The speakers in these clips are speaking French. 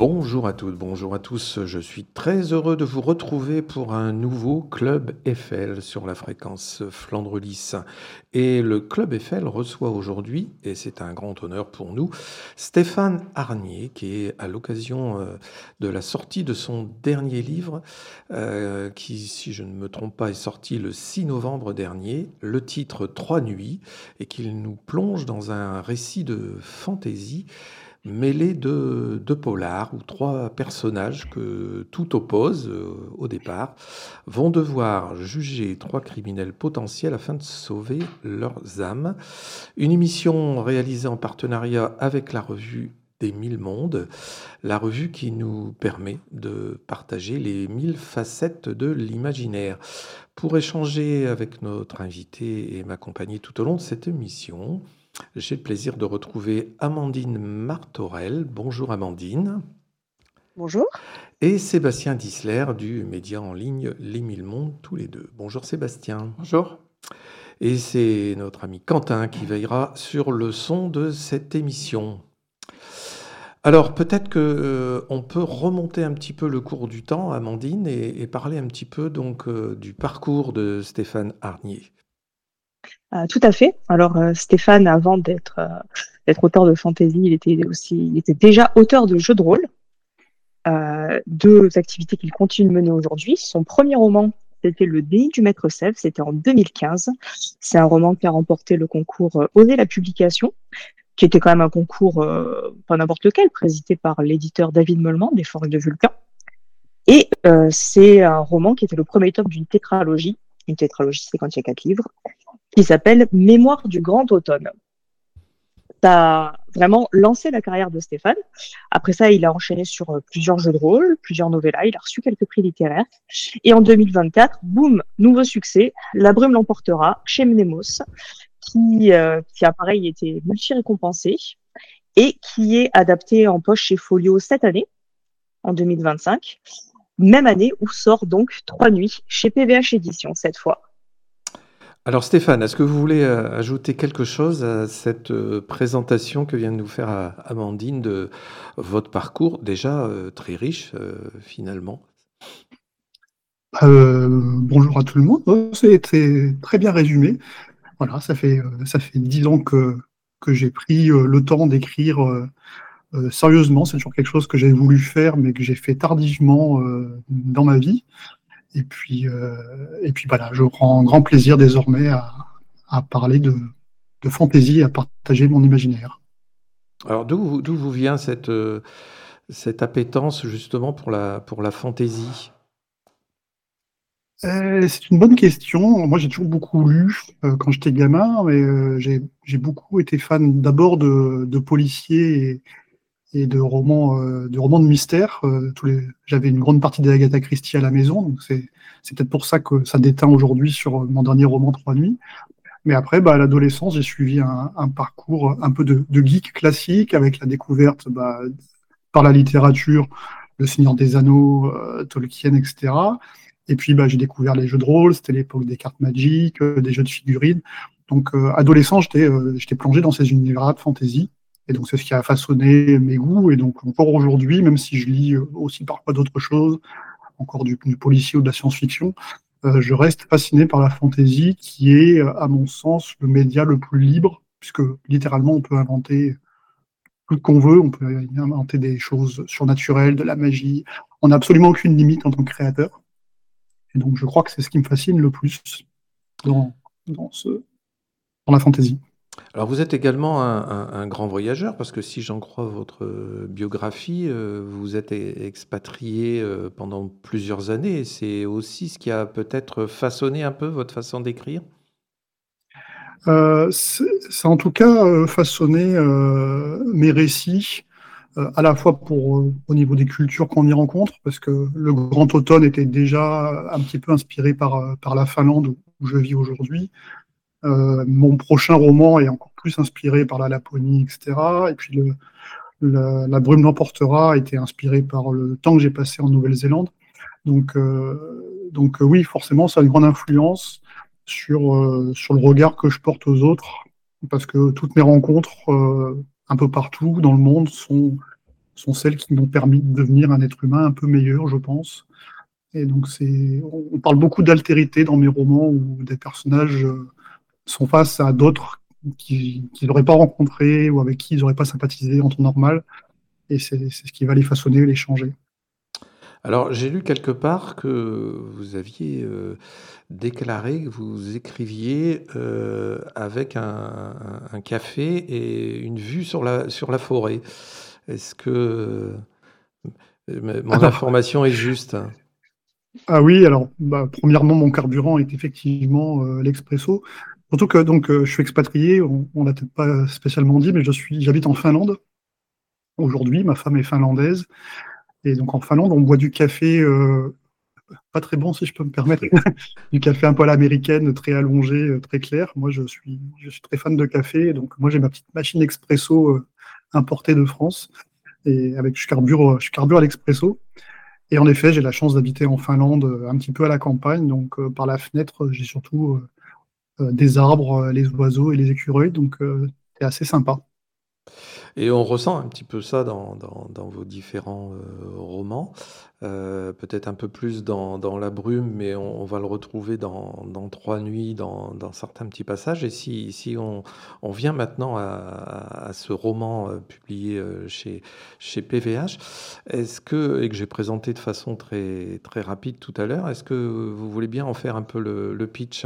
Bonjour à toutes, bonjour à tous. Je suis très heureux de vous retrouver pour un nouveau Club Eiffel sur la fréquence Flandre-Lys. Et le Club Eiffel reçoit aujourd'hui, et c'est un grand honneur pour nous, Stéphane Arnier, qui est à l'occasion de la sortie de son dernier livre, qui, si je ne me trompe pas, est sorti le 6 novembre dernier, le titre Trois nuits, et qu'il nous plonge dans un récit de fantaisie mêlé de polar, où trois personnages que tout oppose au départ vont devoir juger trois criminels potentiels afin de sauver leurs âmes. Une émission réalisée en partenariat avec la revue des Mille Mondes, la revue qui nous permet de partager les 1000 facettes de l'imaginaire. Pour échanger avec notre invité et m'accompagner tout au long de cette émission, j'ai le plaisir de retrouver Amandine Martorell. Bonjour Amandine. Bonjour. Et Sébastien Disler du média en ligne Les Mille Mondes, tous les deux. Bonjour Sébastien. Bonjour. Et c'est notre ami Quentin qui veillera sur le son de cette émission. Alors peut-être qu'on peut remonter un petit peu le cours du temps, Amandine, et parler un petit peu donc du parcours de Stéphane Arnier. Tout à fait. Alors Stéphane, avant d'être auteur de fantasy, il était déjà auteur de jeux de rôle, deux activités qu'il continue de mener aujourd'hui. Son premier roman, c'était Le déni du maître Sèvres, c'était en 2015. C'est un roman qui a remporté le concours Oser la publication, qui était quand même un concours pas n'importe lequel, présidé par l'éditeur David Mollement des Forges de Vulcain. Et c'est un roman qui était le premier tome d'une tétralogie. Une tétralogie, c'est quand il y a 4 livres, qui s'appelle Mémoire du Grand Automne. Ça a vraiment lancé la carrière de Stéphane. Après ça, il a enchaîné sur plusieurs jeux de rôle, plusieurs novellas, il a reçu quelques prix littéraires. Et en 2024, boum, nouveau succès, La Brume l'emportera, chez Mnemos, qui a pareil été multi-récompensé et qui est adapté en poche chez Folio cette année, en 2025. Même année où sort donc Trois nuits, chez PVH Éditions cette fois. Alors Stéphane, est-ce que vous voulez ajouter quelque chose à cette présentation que vient de nous faire Amandine de votre parcours, déjà très riche finalement? Bonjour à tout le monde. C'était très bien résumé. Voilà, ça fait 10 ans que j'ai pris le temps d'écrire sérieusement. C'est toujours quelque chose que j'ai voulu faire, mais que j'ai fait tardivement dans ma vie. Et puis voilà, je prends grand plaisir désormais à parler de fantaisie et à partager mon imaginaire. Alors d'où vous vient cette appétence justement pour la fantaisie? C'est une bonne question. Moi, j'ai toujours beaucoup lu quand j'étais gamin, mais j'ai beaucoup été fan d'abord de policiers et de romans de mystère. J'avais une grande partie des Agatha Christie à la maison, donc c'est peut-être pour ça que ça déteint aujourd'hui sur mon dernier roman Trois nuits. Mais après, à l'adolescence, j'ai suivi un parcours un peu de geek classique avec la découverte par la littérature, Le Seigneur des Anneaux, Tolkien, etc. Et puis j'ai découvert les jeux de rôle, c'était l'époque des cartes Magic, des jeux de figurines. Donc adolescent, j'étais plongé dans ces univers de fantasy. Et donc c'est ce qui a façonné mes goûts. Et donc encore aujourd'hui, même si je lis aussi parfois d'autres choses, encore du policier ou de la science-fiction, je reste fasciné par la fantasy qui est, à mon sens, le média le plus libre, puisque littéralement on peut inventer tout ce qu'on veut, on peut inventer des choses surnaturelles, de la magie. On n'a absolument aucune limite en tant que créateur. Et donc je crois que c'est ce qui me fascine le plus dans la fantasy. Alors vous êtes également un grand voyageur, parce que si j'en crois votre biographie, vous êtes expatrié pendant plusieurs années, et c'est aussi ce qui a peut-être façonné un peu votre façon d'écrire? Ça a en tout cas façonné mes récits, à la fois au niveau des cultures qu'on y rencontre, parce que le Grand Automne était déjà un petit peu inspiré par la Finlande où je vis aujourd'hui. Mon prochain roman est encore plus inspiré par la Laponie, etc. Et puis La Brume l'emportera a été inspiré par le temps que j'ai passé en Nouvelle-Zélande. Donc oui, forcément, ça a une grande influence sur le regard que je porte aux autres, parce que toutes mes rencontres un peu partout dans le monde sont sont celles qui m'ont permis de devenir un être humain un peu meilleur, je pense. Et donc, on parle beaucoup d'altérité dans mes romans où des personnages sont face à d'autres qu'ils n'auraient pas rencontrés ou avec qui ils n'auraient pas sympathisé en temps normal. Et c'est ce qui va les façonner, les changer. Alors, j'ai lu quelque part que vous aviez déclaré que vous écriviez avec un café et une vue sur la forêt. Est-ce que mon information est juste? Ah oui, alors, premièrement, mon carburant est effectivement l'expresso. Surtout que je suis expatrié, on l'a peut-être pas spécialement dit, mais j'habite en Finlande. Aujourd'hui, ma femme est finlandaise. Et donc en Finlande, on boit du café pas très bon, si je peux me permettre, du café un peu à l'américaine, très allongé, très clair. Moi, je suis très fan de café, donc moi j'ai ma petite machine expresso importée de France, et je carbure à l'expresso. Et en effet, j'ai la chance d'habiter en Finlande, un petit peu à la campagne, donc par la fenêtre, j'ai surtout des arbres, les oiseaux et les écureuils, donc c'est assez sympa. Et on ressent un petit peu ça dans vos différents romans, peut-être un peu plus dans La Brume, mais on va le retrouver dans Trois Nuits, dans certains petits passages. Et si on vient maintenant à ce roman publié chez PVH, et que j'ai présenté de façon très, très rapide tout à l'heure, est-ce que vous voulez bien en faire un peu le pitch?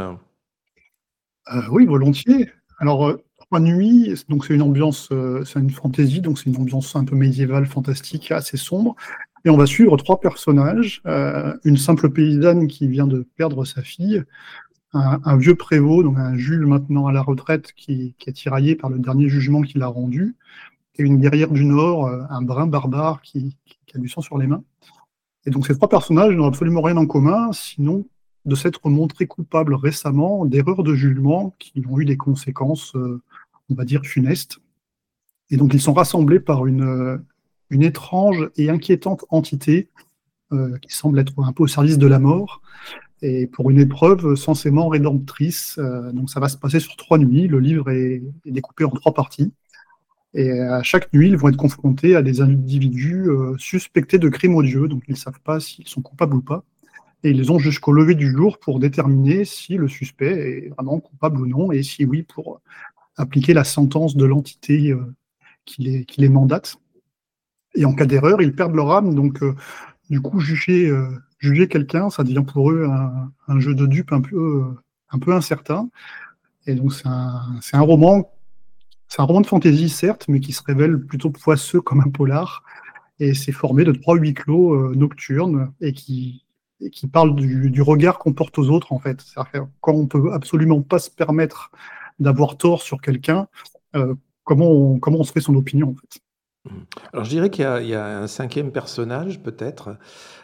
Oui, volontiers. Alors, Trois Nuits, donc c'est une ambiance, c'est une fantaisie, donc c'est une ambiance un peu médiévale, fantastique, assez sombre. Et on va suivre trois personnages, une simple paysanne qui vient de perdre sa fille, un vieux prévôt, donc un Jules maintenant à la retraite, qui est tiraillé par le dernier jugement qu'il a rendu, et une guerrière du Nord, un brun barbare qui a du sang sur les mains. Et donc ces trois personnages n'ont absolument rien en commun, sinon de s'être montrés coupables récemment d'erreurs de jugement qui ont eu des conséquences, on va dire, funestes. Et donc ils sont rassemblés par une étrange et inquiétante entité qui semble être un peu au service de la mort, et pour une épreuve censément rédemptrice. Donc ça va se passer sur 3 nuits, le livre est découpé en 3 parties. Et à chaque nuit, ils vont être confrontés à des individus suspectés de crimes odieux, donc ils ne savent pas s'ils sont coupables ou pas. Et ils ont jusqu'au lever du jour pour déterminer si le suspect est vraiment coupable ou non, et si oui, pour appliquer la sentence de l'entité qui les mandate. Et en cas d'erreur, ils perdent leur âme, donc du coup, juger quelqu'un, ça devient pour eux un jeu de dupes un peu incertain. Et donc c'est un roman de fantaisie, certes, mais qui se révèle plutôt poisseux comme un polar. Et c'est formé de 3 huis clos nocturnes et qui parlent du regard qu'on porte aux autres, en fait. C'est-à-dire quand on peut absolument pas se permettre d'avoir tort sur quelqu'un, comment on se fait son opinion, en fait. Alors je dirais qu'il y a un cinquième personnage, peut-être.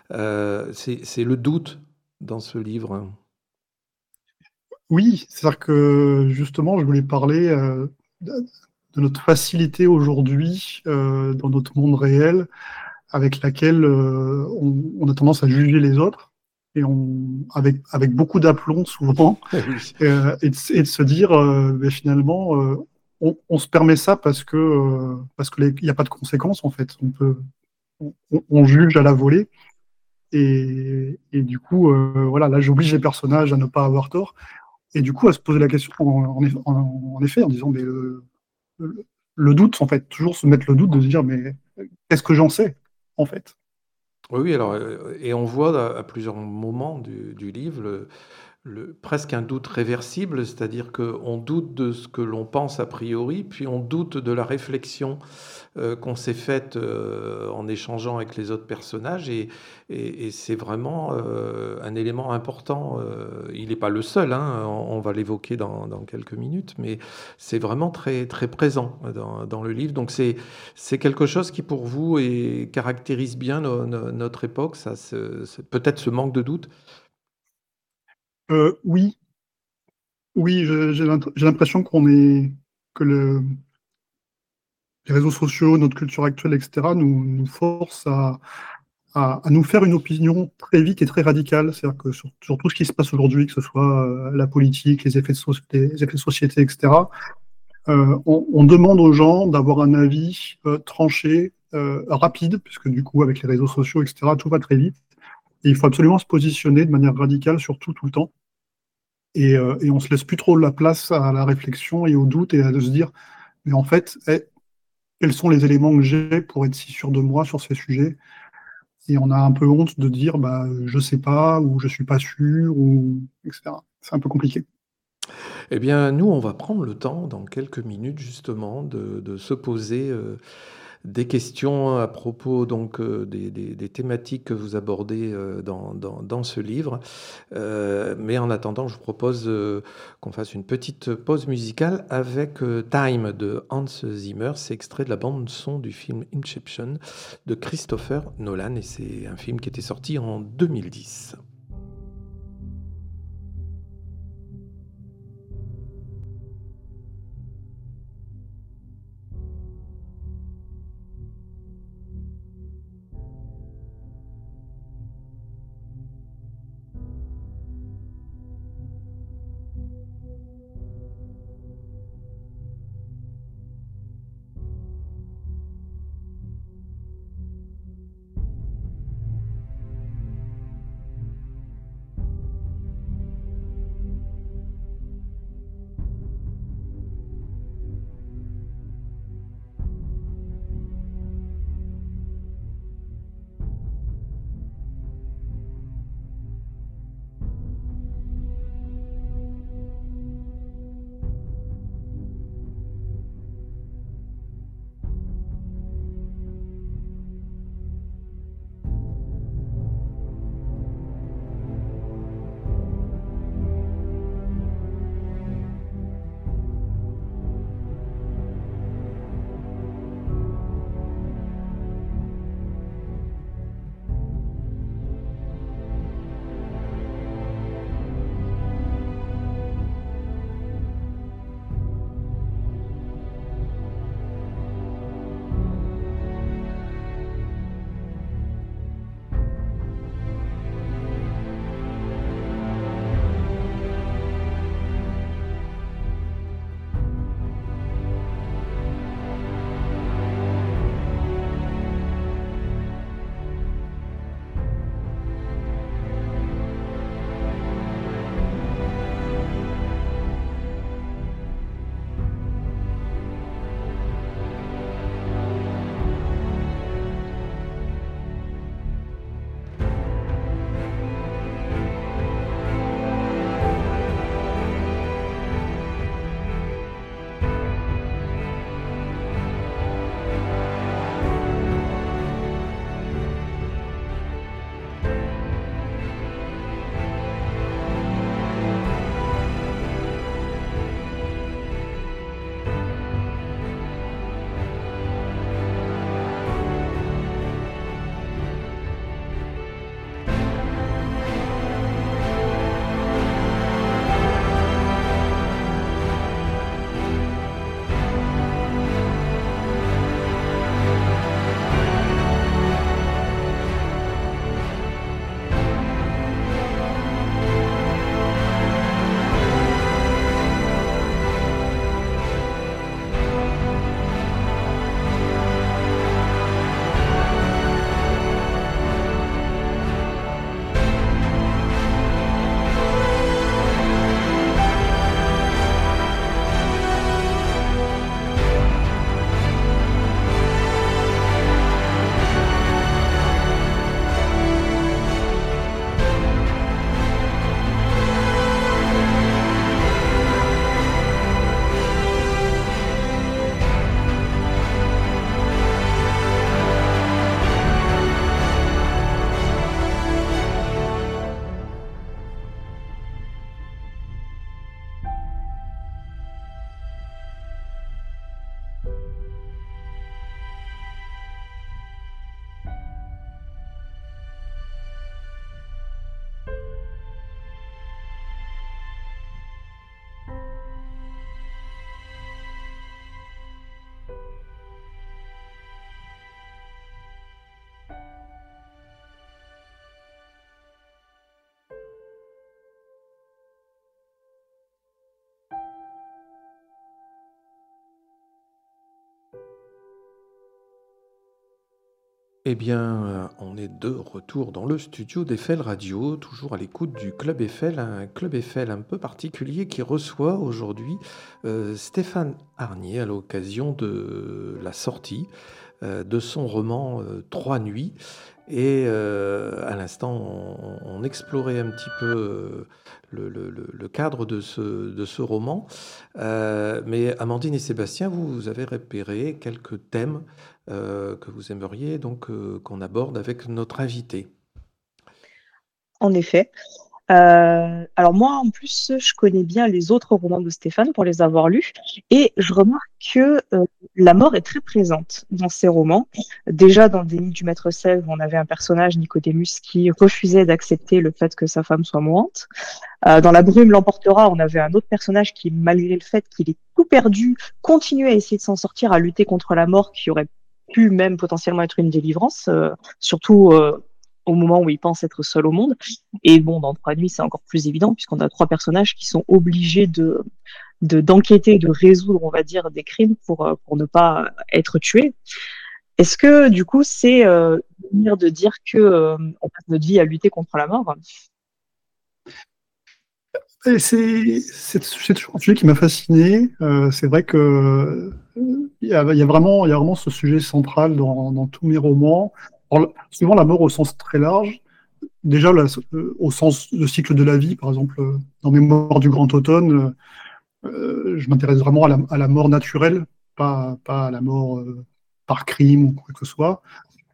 C'est le doute dans ce livre. Oui, c'est-à-dire que justement, je voulais parler de notre facilité aujourd'hui dans notre monde réel, avec laquelle on a tendance à juger les autres, et avec beaucoup d'aplomb souvent, Oui. et de se dire finalement, on se permet ça parce que il n'y a pas de conséquences, en fait. On juge à la volée, et du coup, voilà, là j'oblige les personnages à ne pas avoir tort. Et du coup, à se poser la question en effet, en disant, mais le doute, en fait, toujours se mettre le doute de se dire, mais qu'est-ce que j'en sais, en fait? Oui, alors, et on voit à plusieurs moments du livre presque un doute réversible, c'est-à-dire qu'on doute de ce que l'on pense a priori, puis on doute de la réflexion qu'on s'est faite en échangeant avec les autres personnages, et c'est vraiment un élément important. Il n'est pas le seul, hein, on va l'évoquer dans quelques minutes, mais c'est vraiment très, très présent dans le livre. Donc c'est quelque chose qui pour vous caractérise bien notre époque, ça, peut-être ce manque de doute. Oui, j'ai l'impression que les réseaux sociaux, notre culture actuelle, etc., nous forcent à nous faire une opinion très vite et très radicale. C'est-à-dire que sur tout ce qui se passe aujourd'hui, que ce soit la politique, les effets de société, etc., on demande aux gens d'avoir un avis tranché rapide, puisque du coup, avec les réseaux sociaux, etc., tout va très vite. Et il faut absolument se positionner de manière radicale sur tout, tout le temps. Et on se laisse plus trop la place à la réflexion et au doute et à de se dire, mais en fait, quels sont les éléments que j'ai pour être si sûr de moi sur ces sujets? Et on a un peu honte de dire, bah, je sais pas, ou je suis pas sûr, ou etc. C'est un peu compliqué. Eh bien, nous, on va prendre le temps, dans quelques minutes, justement, de se poser des questions à propos donc, des thématiques que vous abordez dans ce livre. Mais en attendant, je vous propose qu'on fasse une petite pause musicale avec Time de Hans Zimmer. C'est extrait de la bande-son du film Inception de Christopher Nolan, et c'est un film qui était sorti en 2010. Eh bien, on est de retour dans le studio d'Eiffel Radio, toujours à l'écoute du Club Eiffel, un Club Eiffel un peu particulier qui reçoit aujourd'hui Stéphane Arnier à l'occasion de la sortie de son roman Trois nuits. Et à l'instant, on explorait un petit peu le cadre de ce roman. Mais Amandine et Sébastien, vous avez repéré quelques thèmes que vous aimeriez donc qu'on aborde avec notre invité. En effet. Alors moi, en plus, je connais bien les autres romans de Stéphane pour les avoir lus, et je remarque que la mort est très présente dans ces romans. Déjà, dans Déni du Maître Sèvres, on avait un personnage, Nicodémus, qui refusait d'accepter le fait que sa femme soit mourante. Dans La Brume l'emportera, on avait un autre personnage qui, malgré le fait qu'il ait tout perdu, continuait à essayer de s'en sortir, à lutter contre la mort, qui aurait pu même potentiellement être une délivrance, surtout au moment où il pense être seul au monde. Et bon, dans Trois nuits, c'est encore plus évident, puisqu'on a trois personnages qui sont obligés d'enquêter, de résoudre, on va dire, des crimes pour ne pas être tués. Est-ce que, du coup, c'est de dire que on passe notre vie à lutter contre la mort? Et c'est toujours un sujet qui m'a fasciné. C'est vrai que il y a vraiment ce sujet central dans tous mes romans. Alors, souvent la mort au sens très large. Déjà, au sens de cycle de la vie, par exemple, dans Mémoire du Grand Automne, je m'intéresse vraiment à la mort naturelle, pas à la mort par crime ou quoi que ce soit.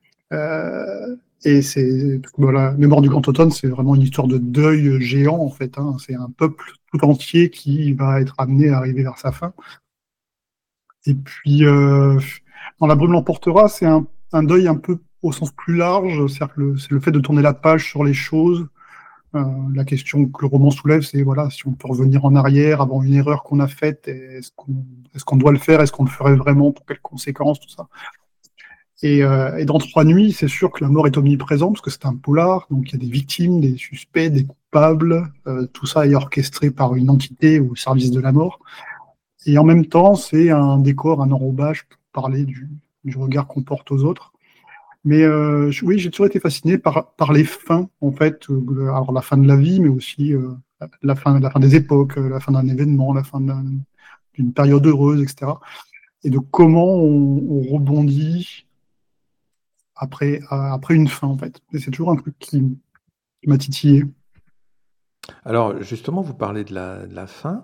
Et voilà, Mémoire du Grand Automne, c'est vraiment une histoire de deuil géant, en fait. Hein. C'est un peuple tout entier qui va être amené à arriver vers sa fin. Et puis, dans La Brume l'emportera, c'est un deuil un peu au sens plus large, c'est le fait de tourner la page sur les choses. La question que le roman soulève, c'est voilà, si on peut revenir en arrière avant une erreur qu'on a faite, est-ce qu'on doit le faire, est-ce qu'on le ferait vraiment, pour quelles conséquences, tout ça. Et dans Trois nuits, c'est sûr que la mort est omniprésente, parce que c'est un polar, donc il y a des victimes, des suspects, des coupables, tout ça est orchestré par une entité au service de la mort. Et en même temps, c'est un décor, un enrobage pour parler du regard qu'on porte aux autres. Mais oui, j'ai toujours été fasciné par les fins, en fait. Alors la fin de la vie, mais aussi la fin des époques, la fin d'un événement, la fin d'une période heureuse, etc. Et de comment on rebondit après une fin, en fait. Et c'est toujours un truc qui m'a titillé. Alors justement, vous parlez de la fin.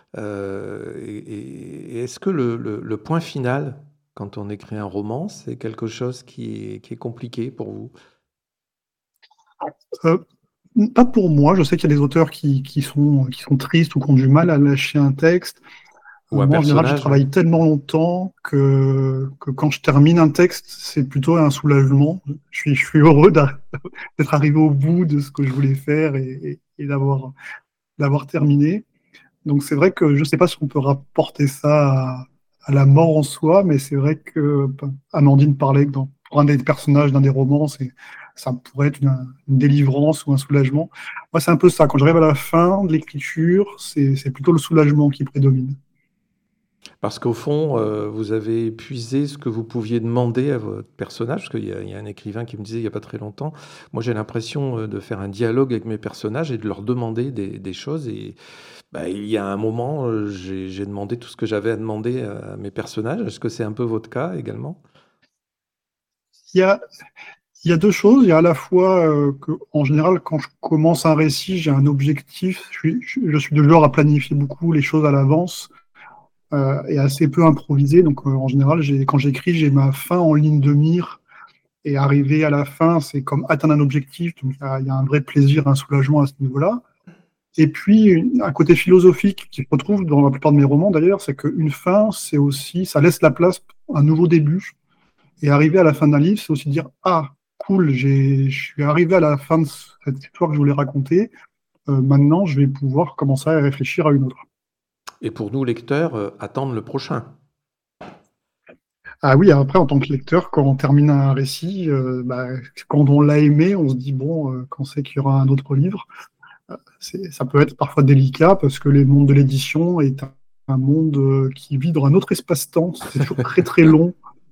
Et est-ce que le point final, quand on écrit un roman, c'est quelque chose qui est compliqué pour vous? Pas pour moi. Je sais qu'il y a des auteurs qui sont tristes ou qui ont du mal à lâcher un texte. Ou un Moi, en général, je personnage? travaille tellement longtemps que quand je termine un texte, c'est plutôt un soulagement. Je suis heureux d'être arrivé au bout de ce que je voulais faire et d'avoir terminé. Donc c'est vrai que je ne sais pas si on peut rapporter ça à la mort en soi, mais c'est vrai que Amandine parlait que pour un des personnages d'un des romans, ça pourrait être une délivrance ou un soulagement. Moi, c'est un peu ça. Quand j'arrive à la fin de l'écriture, c'est plutôt le soulagement qui prédomine. Parce qu'au fond, vous avez épuisé ce que vous pouviez demander à votre personnage, parce qu'il y a un écrivain qui me disait il n'y a pas très longtemps, moi j'ai l'impression de faire un dialogue avec mes personnages et de leur demander des choses. Et il y a un moment, j'ai demandé tout ce que j'avais à demander à mes personnages. Est-ce que c'est un peu votre cas également? Il y a, il y a deux choses. Il y a à la fois que, en général, quand je commence un récit, j'ai un objectif. Je suis de genre à planifier beaucoup les choses à l'avance. Et assez peu improvisé. Donc, en général, quand j'écris, j'ai ma fin en ligne de mire. Et arriver à la fin, c'est comme atteindre un objectif. Donc, il y a un vrai plaisir, un soulagement à ce niveau-là. Et puis, un côté philosophique qui se retrouve dans la plupart de mes romans, d'ailleurs, c'est qu'une fin, c'est aussi, ça laisse la place pour un nouveau début. Et arriver à la fin d'un livre, c'est aussi dire, ah, cool, je suis arrivé à la fin de cette histoire que je voulais raconter. Maintenant, je vais pouvoir commencer à réfléchir à une autre. Et pour nous, lecteurs, attendre le prochain. Ah oui, après, en tant que lecteur, quand on termine un récit, quand on l'a aimé, on se dit, bon, quand c'est qu'il y aura un autre livre, ça peut être parfois délicat parce que le monde de l'édition est un monde qui vit dans un autre espace-temps. C'est toujours très très long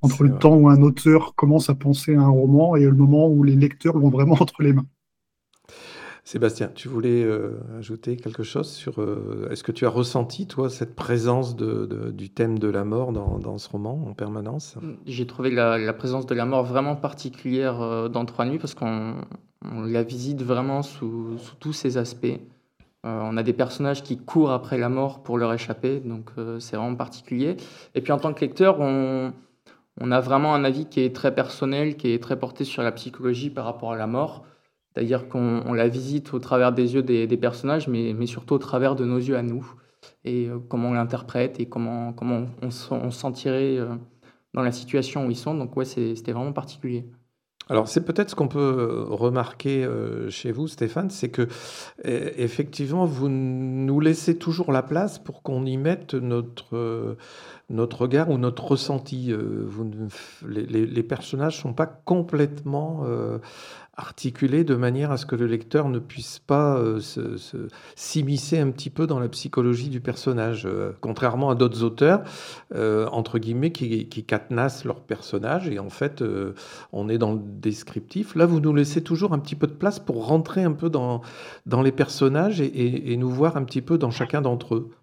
entre C'est le vrai. temps où un auteur commence à penser à un roman et le moment où les lecteurs l'ont vraiment entre les mains. Sébastien, tu voulais ajouter quelque chose sur... est-ce que tu as ressenti, toi, cette présence du thème de la mort dans ce roman en permanence? J'ai trouvé la présence de la mort vraiment particulière dans Trois Nuits parce qu'on la visite vraiment sous tous ses aspects. On a des personnages qui courent après la mort pour leur échapper, donc c'est vraiment particulier. Et puis en tant que lecteur, on a vraiment un avis qui est très personnel, qui est très porté sur la psychologie par rapport à la mort. C'est-à-dire qu'on la visite au travers des yeux des personnages, mais surtout au travers de nos yeux à nous. Et comment on l'interprète et comment on se sentirait dans la situation où ils sont. Donc ouais, c'était vraiment particulier. Alors, c'est peut-être ce qu'on peut remarquer chez vous, Stéphane, c'est que effectivement, vous nous laissez toujours la place pour qu'on y mette notre regard ou notre ressenti. Les personnages ne sont pas complètement articulés de manière à ce que le lecteur ne puisse pas s'immiscer un petit peu dans la psychologie du personnage, contrairement à d'autres auteurs, entre guillemets, qui cadenassent leur personnage et en fait, on est dans le descriptif. Là, vous nous laissez toujours un petit peu de place pour rentrer un peu dans les personnages et nous voir un petit peu dans chacun d'entre eux.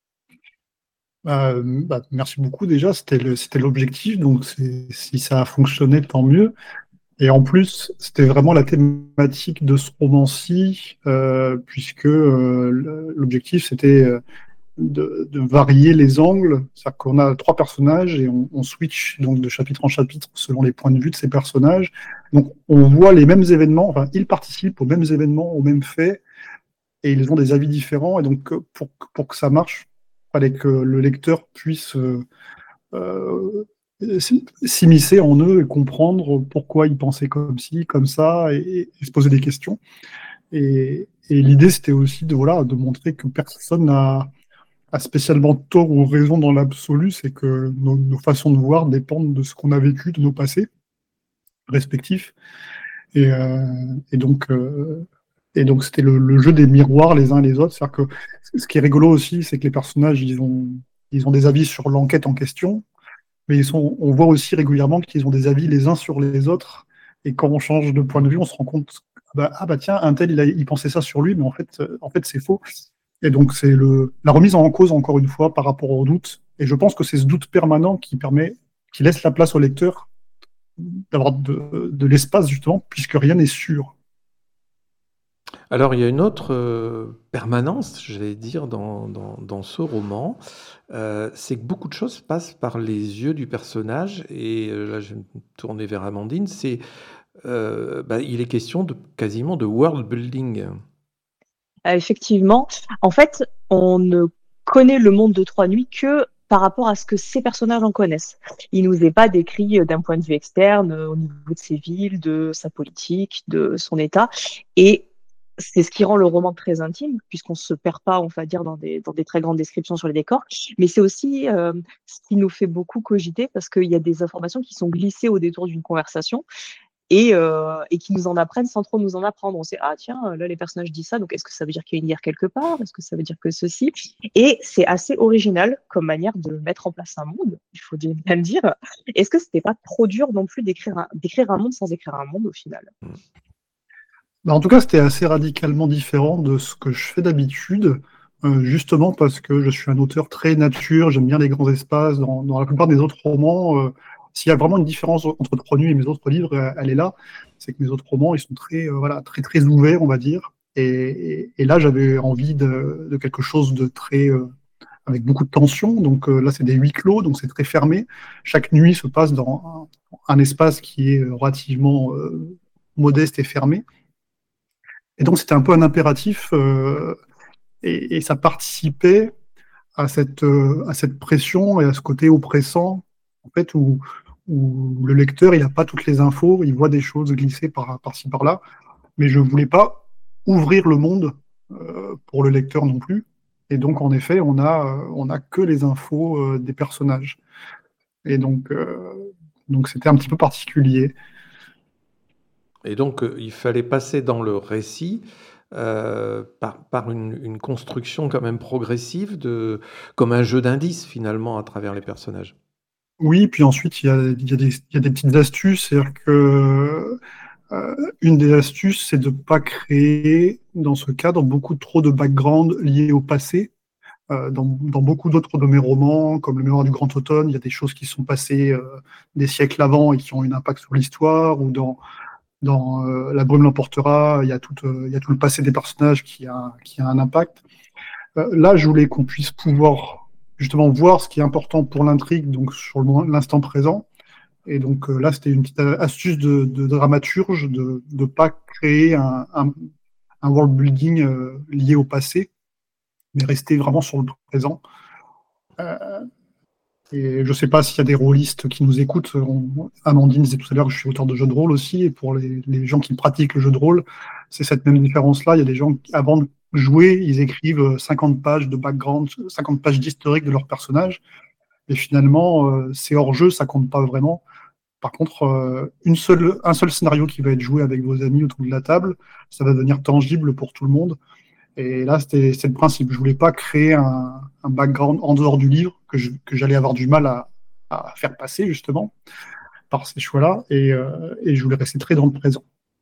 Merci beaucoup déjà, c'était l'objectif, donc si ça a fonctionné, tant mieux. Et en plus, c'était vraiment la thématique de ce roman-ci, puisque l'objectif c'était de varier les angles, c'est-à-dire qu'on a 3 personnages et on switch donc de chapitre en chapitre selon les points de vue de ces personnages. Donc on voit les mêmes événements, enfin ils participent aux mêmes événements, aux mêmes faits, et ils ont des avis différents. Et donc pour que ça marche, il fallait que le lecteur puisse euh, s'immiscer en eux et comprendre pourquoi ils pensaient comme ci, comme ça, et se poser des questions. Et l'idée, c'était aussi de montrer que personne n'a spécialement tort ou raison dans l'absolu, c'est que nos façons de voir dépendent de ce qu'on a vécu, de nos passés respectifs. Et, euh, et donc, euh, et donc c'était le jeu des miroirs les uns les autres. C'est-à-dire que ce qui est rigolo aussi, c'est que les personnages, ils ont des avis sur l'enquête en question, mais on voit aussi régulièrement qu'ils ont des avis les uns sur les autres. Et quand on change de point de vue, on se rend compte, tiens, un tel, il pensait ça sur lui, mais en fait c'est faux. Et donc c'est la remise en cause, encore une fois, par rapport au doute. Et je pense que c'est ce doute permanent qui laisse la place au lecteur d'avoir de l'espace, justement, puisque rien n'est sûr. Alors, il y a une autre permanence, j'allais dire, dans ce roman, c'est que beaucoup de choses passent par les yeux du personnage, et là je vais me tourner vers Amandine, il est question quasiment de world building. Effectivement, en fait, on ne connaît le monde de Trois Nuits que par rapport à ce que ces personnages en connaissent. Il nous est pas décrit d'un point de vue externe, au niveau de ses villes, de sa politique, de son état. Et c'est ce qui rend le roman très intime, puisqu'on se perd pas, on va dire, dans des très grandes descriptions sur les décors. Mais c'est aussi ce qui nous fait beaucoup cogiter, parce qu'il y a des informations qui sont glissées au détour d'une conversation et qui nous en apprennent sans trop nous en apprendre. On sait, ah tiens, là les personnages disent ça, donc est-ce que ça veut dire qu'il y a une guerre quelque part? Est-ce que ça veut dire que ceci? Et c'est assez original comme manière de mettre en place un monde, il faut bien le dire. Est-ce que c'était pas trop dur non plus d'écrire un monde sans écrire un monde au final? En tout cas, c'était assez radicalement différent de ce que je fais d'habitude, justement parce que je suis un auteur très nature, j'aime bien les grands espaces. Dans la plupart des autres romans, s'il y a vraiment une différence entre Trois Nuits et mes autres livres, elle est là. C'est que mes autres romans, ils sont très, très ouverts, on va dire. Et là, j'avais envie de quelque chose de très, avec beaucoup de tension. Donc là, c'est des huis clos, donc c'est très fermé. Chaque nuit se passe dans un espace qui est relativement modeste et fermé. Et donc, c'était un peu un impératif, et ça participait à cette pression et à ce côté oppressant, en fait, où le lecteur, il n'a pas toutes les infos, il voit des choses glisser par-ci, par-là, mais je ne voulais pas ouvrir le monde pour le lecteur non plus. Et donc, en effet, on a que les infos des personnages. Et donc, c'était un petit peu particulier. Et donc, il fallait passer dans le récit par une construction quand même progressive, comme un jeu d'indices finalement à travers les personnages. Oui, puis ensuite, il y a des petites astuces. C'est-à-dire que une des astuces, c'est de ne pas créer, dans ce cadre, beaucoup trop de background liés au passé. Dans beaucoup d'autres de mes romans, comme Le Mémoire du Grand Automne, il y a des choses qui sont passées des siècles avant et qui ont un impact sur l'histoire, ou dans La Brume l'emportera, il y a tout le passé des personnages qui a un impact. Là, je voulais qu'on puisse pouvoir justement voir ce qui est important pour l'intrigue, donc sur l'instant présent. Et donc là, c'était une petite astuce de dramaturge de ne pas créer un world building lié au passé, mais rester vraiment sur le présent. Et je ne sais pas s'il y a des rôlistes qui nous écoutent. Amandine disait tout à l'heure que je suis auteur de jeux de rôle aussi, et pour les gens qui pratiquent le jeu de rôle, c'est cette même différence-là. Il y a des gens qui, avant de jouer, ils écrivent 50 pages de background, 50 pages d'historique de leur personnage, et finalement, c'est hors jeu, ça compte pas vraiment. Par contre, un seul scénario qui va être joué avec vos amis autour de la table, ça va devenir tangible pour tout le monde. Et là, c'est le principe. Je voulais pas créer un background en dehors du livre que j'allais avoir du mal à faire passer, justement, par ces choix-là. Et je voulais rester très dans le présent.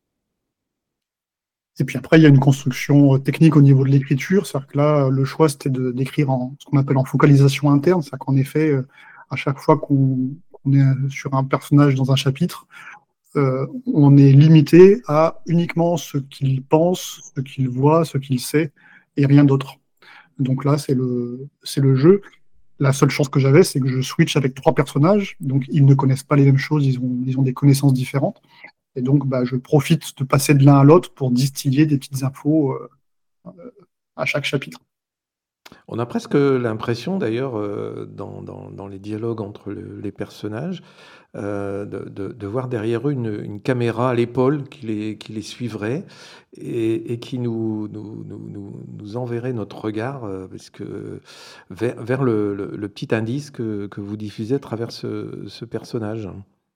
Et puis après, il y a une construction technique au niveau de l'écriture. C'est-à-dire que là, le choix, c'était d'écrire ce qu'on appelle en focalisation interne. C'est-à-dire qu'en effet, à chaque fois qu'on est sur un personnage dans un chapitre, on est limité à uniquement ce qu'il pense, ce qu'il voit, ce qu'il sait, et rien d'autre. Donc là, c'est le jeu. La seule chance que j'avais, c'est que je switch avec 3 personnages, donc ils ne connaissent pas les mêmes choses, ils ont des connaissances différentes. Et donc, je profite de passer de l'un à l'autre pour distiller des petites infos à chaque chapitre. On a presque l'impression, d'ailleurs, dans les dialogues entre les personnages, de voir derrière eux une caméra à l'épaule qui les suivrait et qui nous enverrait notre regard vers le petit indice que vous diffusez à travers ce personnage.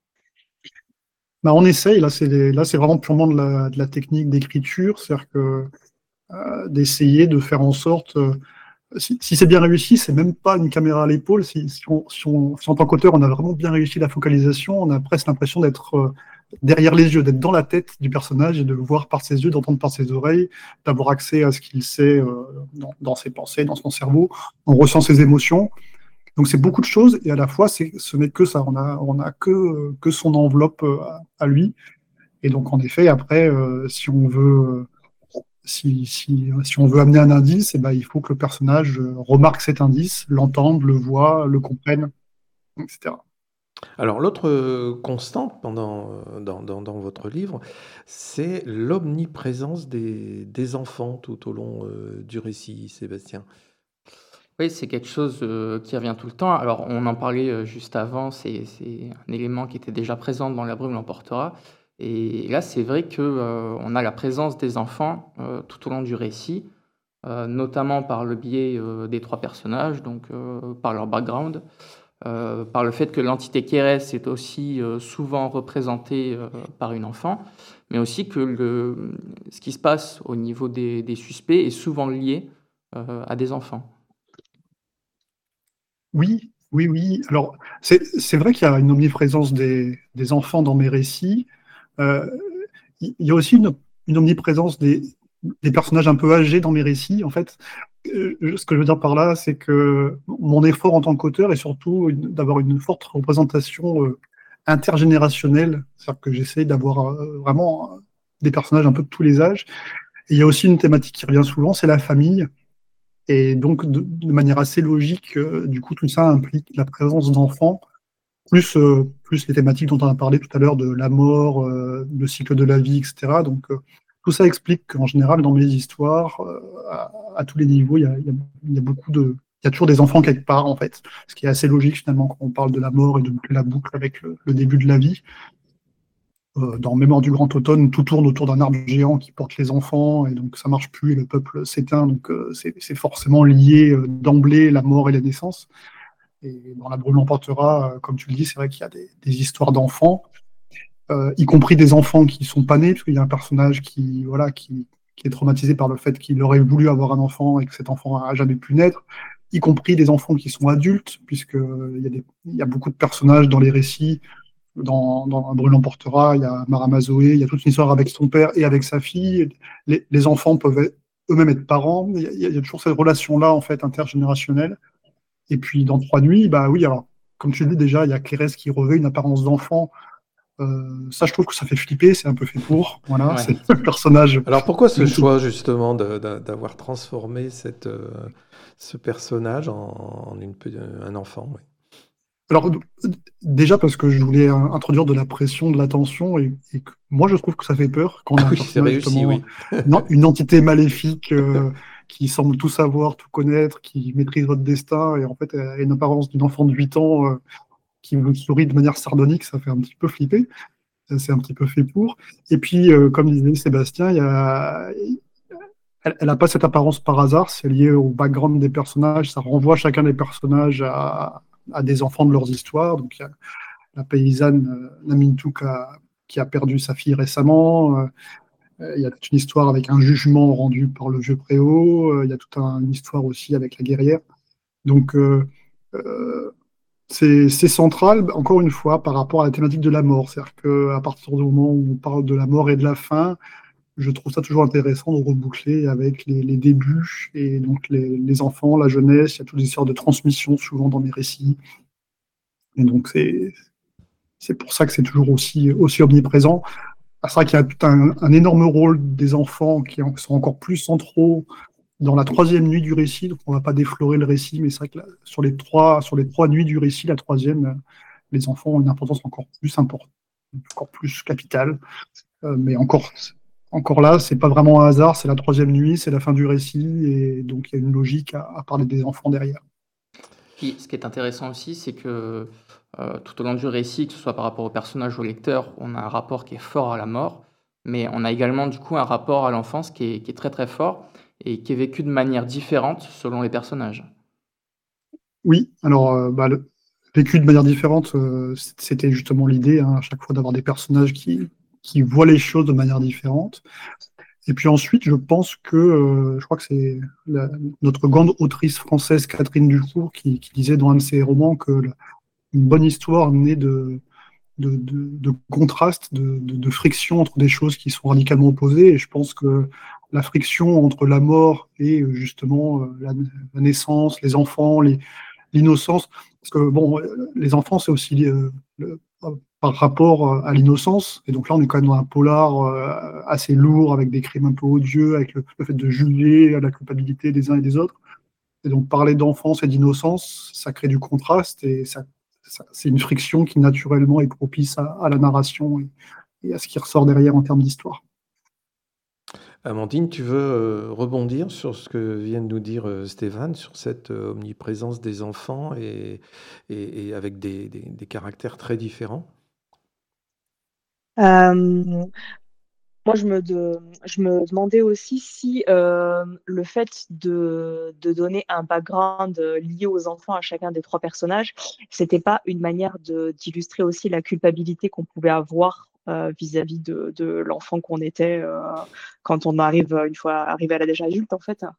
On essaye, là c'est vraiment purement de la technique d'écriture, c'est-à-dire que d'essayer de faire en sorte, si c'est bien réussi, c'est même pas une caméra à l'épaule, si en tant qu'auteur on a vraiment bien réussi la focalisation, on a presque l'impression d'être derrière les yeux, d'être dans la tête du personnage et de le voir par ses yeux, d'entendre par ses oreilles, d'avoir accès à ce qu'il sait dans ses pensées, dans son cerveau, on ressent ses émotions. Donc c'est beaucoup de choses, et à la fois ce n'est que ça, on a que son enveloppe à lui. Et donc en effet, après, si on veut amener un indice, il faut que le personnage remarque cet indice, l'entende, le voit, le comprenne, etc. Alors l'autre constante dans votre livre, c'est l'omniprésence des enfants tout au long du récit, Sébastien. Oui, c'est quelque chose qui revient tout le temps. Alors, on en parlait juste avant, c'est un élément qui était déjà présent dans La Brume l'emportera. Et là, c'est vrai qu'on a la présence des enfants tout au long du récit, notamment par le biais des 3 personnages, donc par leur background, par le fait que l'entité Kérès est aussi souvent représentée par une enfant, mais aussi que ce qui se passe au niveau des suspects est souvent lié à des enfants. Oui. Alors, c'est vrai qu'il y a une omniprésence des enfants dans mes récits. Il y a aussi une omniprésence des personnages un peu âgés dans mes récits. En fait, ce que je veux dire par là, c'est que mon effort en tant qu'auteur est surtout d'avoir une forte représentation intergénérationnelle. C'est-à-dire que j'essaie d'avoir vraiment des personnages un peu de tous les âges. Et il y a aussi une thématique qui revient souvent, c'est la famille. Et donc, de manière assez logique, du coup, tout ça implique la présence d'enfants, plus les thématiques dont on a parlé tout à l'heure, de la mort, le cycle de la vie, etc. Donc, tout ça explique qu'en général, dans mes histoires, à tous les niveaux, il y a toujours des enfants quelque part, en fait. Ce qui est assez logique, finalement, quand on parle de la mort et de boucler la boucle avec le début de la vie. Dans Mémoire du Grand Automne, tout tourne autour d'un arbre géant qui porte les enfants, et donc ça marche plus, et le peuple s'éteint, donc c'est forcément lié d'emblée la mort et la naissance. Et dans La Brume l'emportera, comme tu le dis, c'est vrai qu'il y a des histoires d'enfants, y compris des enfants qui sont pas nés, parce qu'il y a un personnage qui est traumatisé par le fait qu'il aurait voulu avoir un enfant et que cet enfant a jamais pu naître. y compris des enfants qui sont adultes, puisque il y a beaucoup de personnages dans les récits. Dans Un brûlant portera, il y a Maramazoé, il y a toute une histoire avec son père et avec sa fille. Les enfants peuvent eux-mêmes être parents. Il y a toujours cette relation-là, en fait, intergénérationnelle. Et puis, dans Trois Nuits, bah oui, alors, comme tu le dis déjà, il y a Clérès qui revêt une apparence d'enfant. Ça, je trouve que ça fait flipper, c'est un peu fait pour. Voilà, Ouais. c'est le personnage. Alors pourquoi ce choix justement d'avoir transformé ce personnage en un enfant? Oui. Alors, déjà parce que je voulais introduire de la pression, de l'attention, et que moi, je trouve que ça fait peur quand on a un Oui, c'est personnage, réussi, justement, oui. une entité maléfique qui semble tout savoir, tout connaître, qui maîtrise votre destin, et en fait, elle a une apparence d'une enfant de 8 ans qui vous sourit de manière sardonique, ça fait un petit peu flipper. C'est un petit peu fait pour. Et puis, comme disait Sébastien, elle n'a pas cette apparence par hasard, c'est lié au background des personnages, ça renvoie chacun des personnages à des enfants de leurs histoires. Donc, il y a la paysanne Namintou qui a perdu sa fille récemment. Il y a toute une histoire avec un jugement rendu par le vieux préau. Il y a toute une histoire aussi avec la guerrière. Donc, euh, c'est central, encore une fois, par rapport à la thématique de la mort. C'est-à-dire qu'à partir du moment où on parle de la mort et de la fin, je trouve ça toujours intéressant de reboucler avec les débuts et donc les enfants, la jeunesse. Il y a toutes les histoires de transmission souvent dans mes récits. Et donc, c'est pour ça que c'est toujours aussi omniprésent. Ah, c'est vrai qu'il y a tout un énorme rôle des enfants qui sont encore plus centraux dans la troisième nuit du récit. Donc, on ne va pas déflorer le récit, mais c'est vrai que sur les trois nuits du récit, la troisième, les enfants ont une importance encore plus importante, encore plus capitale. Mais encore là, c'est pas vraiment un hasard, c'est la troisième nuit, c'est la fin du récit, et donc il y a une logique à parler des enfants derrière. Puis, ce qui est intéressant aussi, c'est que tout au long du récit, que ce soit par rapport au personnage ou au lecteur, on a un rapport qui est fort à la mort, mais on a également du coup un rapport à l'enfance qui est très très fort et qui est vécu de manière différente selon les personnages. Oui, alors vécu de manière différente, c'était justement l'idée, hein, à chaque fois d'avoir des personnages qui voient les choses de manière différente. Et puis ensuite, je pense que, je crois que c'est notre grande autrice française Catherine Dufour qui disait dans un de ses romans que une bonne histoire naît de contrastes, de friction entre des choses qui sont radicalement opposées. Et je pense que la friction entre la mort et justement la naissance, les enfants, l'innocence, parce que bon, les enfants, c'est aussi par rapport à l'innocence. Et donc là, on est quand même dans un polar assez lourd, avec des crimes un peu odieux, avec le fait de juger la culpabilité des uns et des autres. Et donc parler d'enfance et d'innocence, ça crée du contraste, et c'est une friction qui naturellement est propice à la narration et à ce qui ressort derrière en termes d'histoire. Amandine, tu veux rebondir sur ce que vient de nous dire Stéphane, sur cette omniprésence des enfants et avec des caractères très différents? Euh, Moi, je me demandais aussi si le fait de donner un background lié aux enfants à chacun des trois personnages, c'était pas une manière d'illustrer aussi la culpabilité qu'on pouvait avoir vis-à-vis de l'enfant qu'on était quand on arrive une fois arrivé à l'âge adulte, en fait.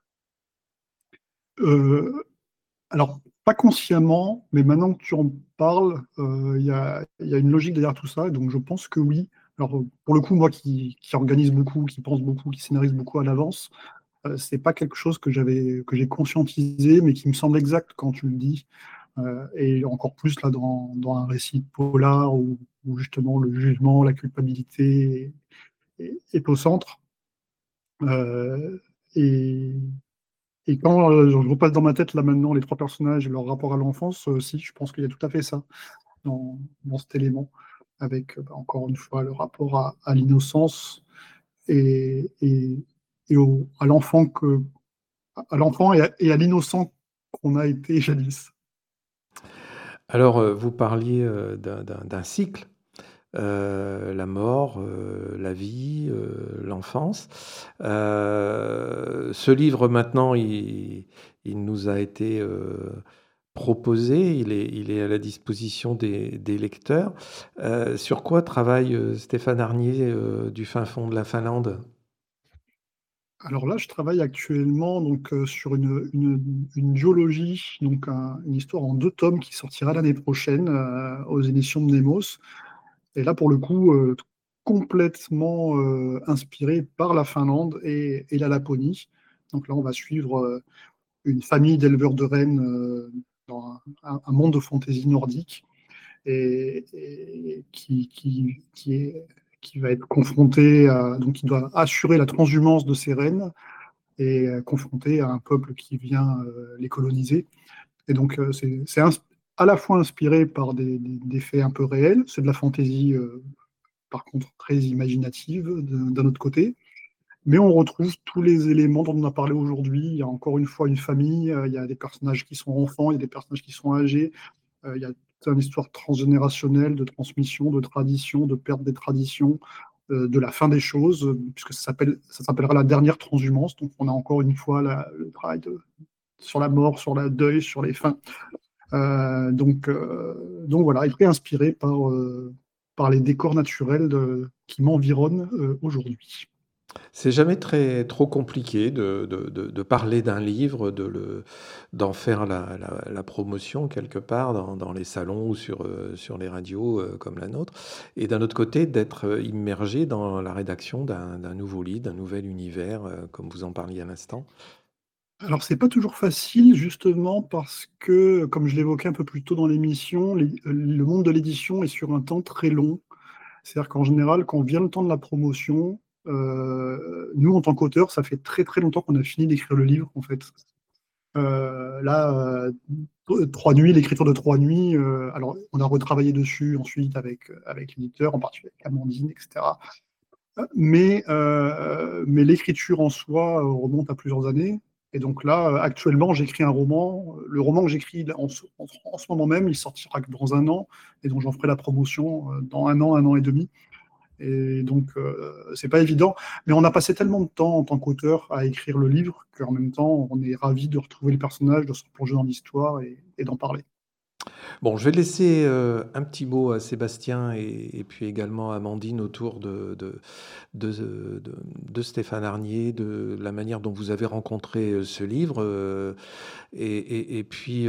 Euh, alors, pas consciemment, mais maintenant que tu en parles, il y a une logique derrière tout ça, et donc je pense que oui. Alors, pour le coup, moi qui organise beaucoup, qui pense beaucoup, qui scénarise beaucoup à l'avance, c'est pas quelque chose que j'ai conscientisé, mais qui me semble exact quand tu le dis. Et encore plus là dans un récit polar où justement le jugement, la culpabilité est au centre. Euh, et, et quand je repasse dans ma tête là maintenant les trois personnages et leur rapport à l'enfance, si, je pense qu'il y a tout à fait ça dans cet élément, avec encore une fois le rapport à l'innocence et à l'enfant et à l'innocent qu'on a été jadis. Alors, vous parliez d'un cycle, la mort, la vie, l'enfance. Ce livre, maintenant, il nous a été proposé, il est à la disposition des lecteurs. Sur quoi travaille Stéphane Arnier du fin fond de la Finlande? Alors là, je travaille actuellement donc, sur une duologie, donc une histoire en 2 tomes qui sortira l'année prochaine aux éditions de Nemos. Et là, pour le coup, complètement inspiré par la Finlande et la Laponie. Donc là, on va suivre une famille d'éleveurs de rennes dans un monde de fantaisie nordique et qui va être confronté donc qui doit assurer la transhumance de ces rennes et confronté à un peuple qui vient les coloniser. Et donc, c'est à la fois inspiré par des faits un peu réels, c'est de la fantaisie, par contre, très imaginative d'un autre côté, mais on retrouve tous les éléments dont on a parlé aujourd'hui. Il y a encore une fois une famille, il y a des personnages qui sont enfants, il y a des personnages qui sont âgés, il y a toute une histoire transgénérationnelle de transmission, de tradition, de perte des traditions, de la fin des choses, puisque ça s'appellera la dernière transhumance. Donc on a encore une fois le travail sur la mort, sur la deuil, sur les fins. Donc voilà, il est inspiré par les décors naturels qui m'environnent aujourd'hui. C'est jamais trop compliqué de parler d'un livre, d'en faire la promotion quelque part dans les salons ou sur les radios comme la nôtre. Et d'un autre côté, d'être immergé dans la rédaction d'un nouveau livre, d'un nouvel univers, comme vous en parliez à l'instant. Alors, c'est pas toujours facile, justement, parce que, comme je l'évoquais un peu plus tôt dans l'émission, le monde de l'édition est sur un temps très long. C'est-à-dire qu'en général, quand vient le temps de la promotion, nous, en tant qu'auteurs, ça fait très très longtemps qu'on a fini d'écrire le livre, en fait. Là, Trois Nuits, l'écriture de Trois Nuits, alors on a retravaillé dessus ensuite avec l'éditeur, en particulier avec Amandine, etc. Mais l'écriture en soi remonte à plusieurs années. Et donc là, actuellement, j'écris un roman. Le roman que j'écris en ce moment même, il sortira que dans un an, et donc j'en ferai la promotion dans un an et demi. Et donc, c'est pas évident. Mais on a passé tellement de temps en tant qu'auteur à écrire le livre qu'en même temps, on est ravi de retrouver le personnage, de se replonger dans l'histoire et d'en parler. Bon, je vais laisser un petit mot à Sébastien et puis également à Amandine autour de Stéphane Arnier, de la manière dont vous avez rencontré ce livre. Et puis,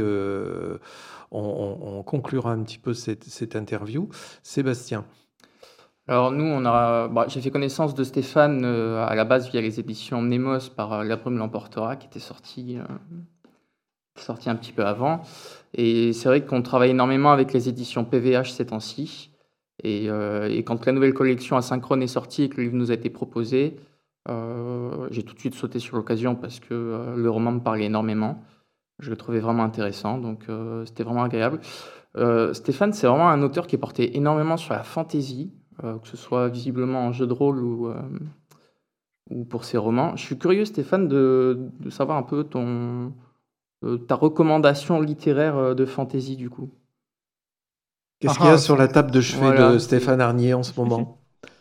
on conclura un petit peu cette interview. Sébastien. Alors nous, j'ai fait connaissance de Stéphane à la base via les éditions Nemos par La Brume l'emportera, qui était sorti un petit peu avant. Et c'est vrai qu'on travaille énormément avec les éditions PVH ces temps-ci. Et quand la nouvelle collection Asynchrone est sortie et que le livre nous a été proposé, j'ai tout de suite sauté sur l'occasion parce que le roman me parlait énormément. Je le trouvais vraiment intéressant, donc c'était vraiment agréable. Stéphane, c'est vraiment un auteur qui est porté énormément sur la fantaisie, que ce soit visiblement en jeu de rôle ou pour ses romans. Je suis curieux, Stéphane, de savoir un peu ta recommandation littéraire de fantaisie, du coup. Qu'est-ce qu'il y a sur la table de chevet de Stéphane Arnier en ce moment?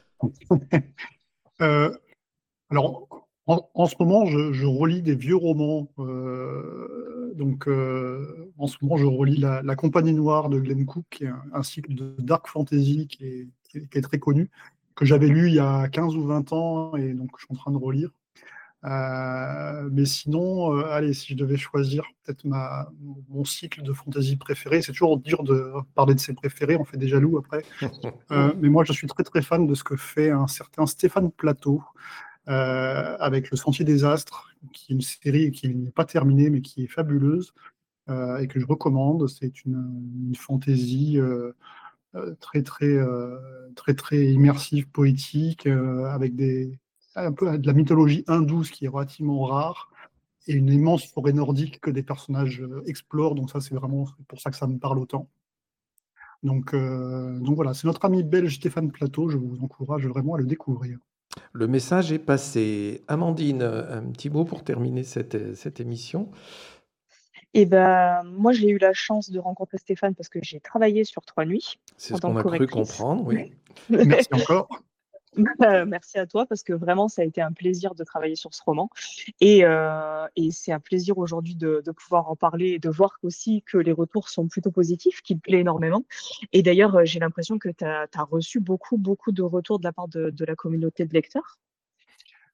Alors, en ce moment, je relis des vieux romans. En ce moment, je relis La Compagnie Noire de Glenn Cook, qui est un cycle de dark fantasy qui est très connu, que j'avais lu il y a 15 ou 20 ans, et donc je suis en train de relire. Mais sinon, allez, si je devais choisir peut-être mon cycle de fantasy préféré, c'est toujours dur de parler de ses préférés, on fait des jaloux après. Mais moi, je suis très très fan de ce que fait un certain Stéphane Plateau, avec Le Sentier des Astres, qui est une série qui n'est pas terminée, mais qui est fabuleuse, et que je recommande. C'est une fantaisie très, très, très, très immersive, poétique, avec un peu de la mythologie hindoue, ce qui est relativement rare, et une immense forêt nordique que des personnages explorent. Donc ça, c'est vraiment pour ça que ça me parle autant. Donc voilà, c'est notre ami belge Stéphane Plateau. Je vous encourage vraiment à le découvrir. Le message est passé. Amandine, un petit mot pour terminer cette émission. Et ben, moi, j'ai eu la chance de rencontrer Stéphane parce que j'ai travaillé sur Trois Nuits. C'est ce qu'on a cru comprendre, oui. Merci encore. Merci à toi parce que vraiment, ça a été un plaisir de travailler sur ce roman. Et c'est un plaisir aujourd'hui de pouvoir en parler et de voir aussi que les retours sont plutôt positifs, qu'il plaît énormément. Et d'ailleurs, j'ai l'impression que tu as reçu beaucoup de retours de la part de la communauté de lecteurs.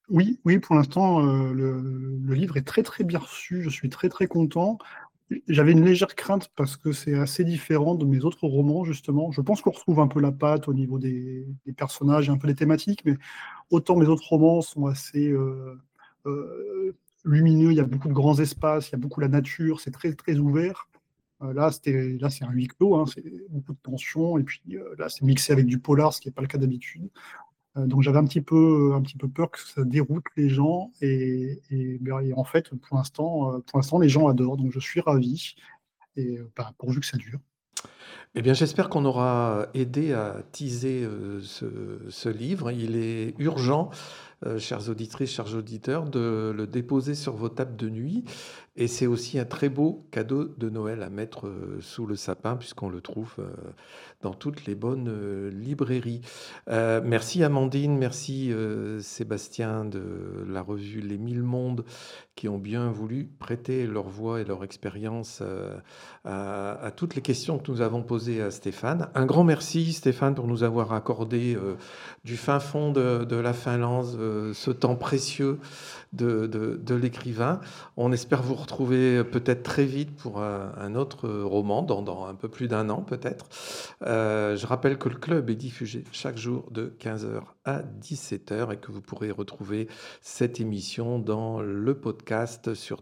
Oui, oui, pour l'instant, le livre est très très bien reçu. Je suis très très content. J'avais une légère crainte parce que c'est assez différent de mes autres romans, justement. Je pense qu'on retrouve un peu la patte au niveau des personnages et un peu des thématiques, mais autant mes autres romans sont assez lumineux, il y a beaucoup de grands espaces, il y a beaucoup la nature, c'est très très ouvert. Là, c'est un huis clos, hein, c'est beaucoup de tension, et puis là, c'est mixé avec du polar, ce qui n'est pas le cas d'habitude. Donc j'avais un petit peu peur que ça déroute les gens, et en fait, pour l'instant, les gens adorent, donc je suis ravi, et pourvu que ça dure. Eh bien, j'espère qu'on aura aidé à teaser ce livre. Il est urgent, chères auditrices, chers auditeurs, de le déposer sur vos tables de nuit. Et c'est aussi un très beau cadeau de Noël à mettre sous le sapin, puisqu'on le trouve dans toutes les bonnes librairies. Merci Amandine, merci Sébastien de la revue Les Mille Mondes, qui ont bien voulu prêter leur voix et leur expérience à toutes les questions que nous avons posées à Stéphane. Un grand merci Stéphane pour nous avoir accordé du fin fond de la Finlande ce temps précieux de l'écrivain. On espère vous retrouver peut-être très vite pour un autre roman, dans un peu plus d'1 an peut-être. Je rappelle que le club est diffusé chaque jour de 15h à 17h et que vous pourrez retrouver cette émission dans le podcast sur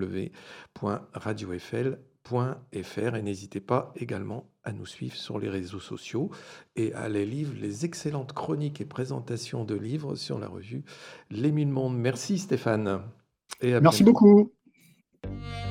www.radiofl.fr, et n'hésitez pas également à nous suivre sur les réseaux sociaux et à aller lire les excellentes chroniques et présentations de livres sur la revue Les Mille Mondes. Merci Stéphane et à Merci bientôt. beaucoup.